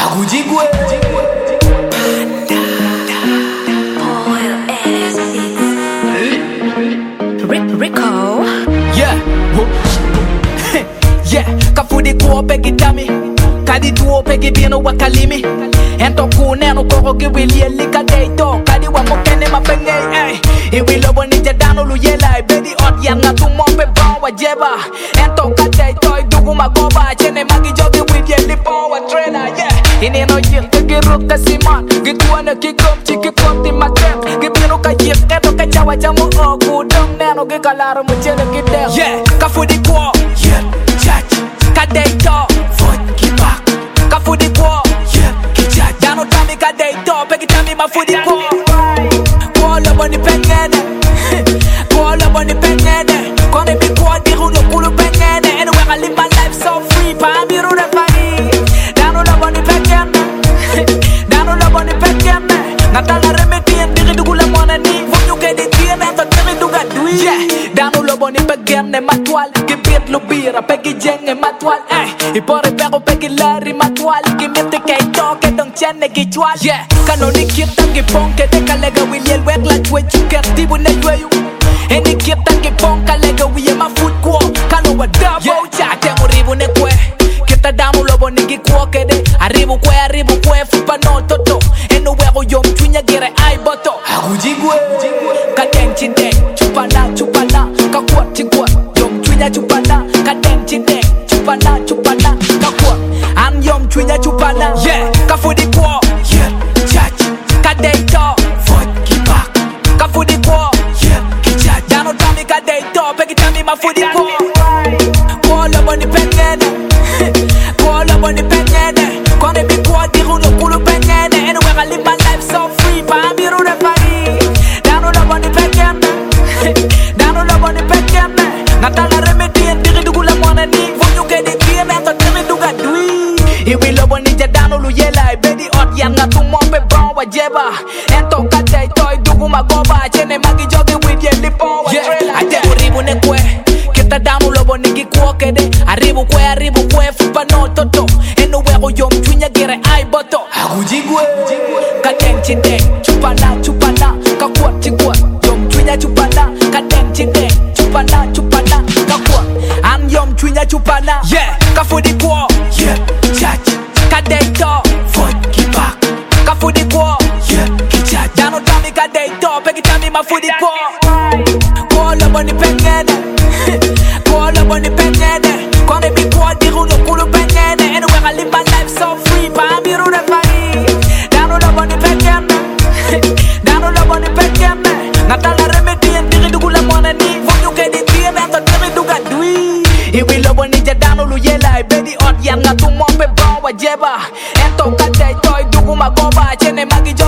Agujigwe Rico. Yeah. Yeah. Kafudi kuo pegi dami kadi tuo pegi bino wakalimi ento kuneno koko kiwili elika deito kadi wa mokene mapenge eh iwilo boni jadano luyela bedi ot yanga tumope bon wa jeba ento kadeito idugu magoba chene magi jogi with ye lipo wa trainer yeah ineno yil kiro kasiman gikuana kikom chikikom ti maket gibino ka yil eto ka chawa chamo oku dom neno gikalaro mchele kidel yeah kafudi kuo yeah chach kadeito foot kipak kafudi kuo yeah kichach dano tami kadeito peki tami mafudi kuo kuo lobo ni pengene kuo lobo ni pengene kone bi kuo diru lo kulu pengene anywhere I live my life so free pa biru de fari dano lobo ni pengene dano lobo ni pengene natala remeti ndiri dugula mwana ni vonyu ke di tiene to tiri duga dui yeah dano lobo ni pengene matwal gibit lubira peki jenge matwal ipore pero peki lari matwal gimite ke toke dong chene gichwal yeah kanoni kita giponke de kalega wiliel wek la chwe chukerti bu ne yweyu eni kita giponka lega wiye ma food ko kano wa double cha te muribu ne kwe kita dano lobo ni gikwo kede arribu kwe fupa no toto eno wego yom tunya gere ai boto agujigwe kadeng chinde chupana kakwat chigwa yom tunya chupana kadeng chinde chupana kakwat an yom tunya chupana yeah kafudi kwa yeah chach kadeito foot kipak kafudi kwa yeah kichach dano tami kadeito peki tami mafudi kwa lobo ni pengene kwa lobo ni pengene kone bi kwa diru lo kulu pengene anywhere I live my life so free pa biru de fari dano lobo ni pengene dano lobo ni pengene natala remeti ndiri dugula mwana ni vonyu ke di tiene to tiri duga dui iwi lobo ni jadano luyela bedi ot yanga tumope bon wa jeba ento kate toy dugu magoba chene magi jogi with ye lipo wa trailer ate uribu ne kwe kita dano lobo ni gikwo kede arribu kwe fupa no toto eno wego yom tunya gere ai boto agujigwe kadeng chinde chupana kakwat chigwa yom tunya chupana kadeng chinde chupana kakwat an yom tunya chupana yeah kafudi kwa yeah chach kadeito foot kipak kafudi kwa yeah kichach dano tami kadeito peki tami mafudi kwa lobo ni pengene kwa lobo ni pengene kone bi kwa diru lo kulu pengene anywhere I live my life so free pa biru de fari dano lobo ni pengene dano lobo ni pengene natala remeti ndiri dugula mwana ni vonyu ke di tiene to tiri duga dui iwi lobo ni jadano luyela bedi ot yanga tumope bon wa jeba ento kate toy dugu magoba chene magi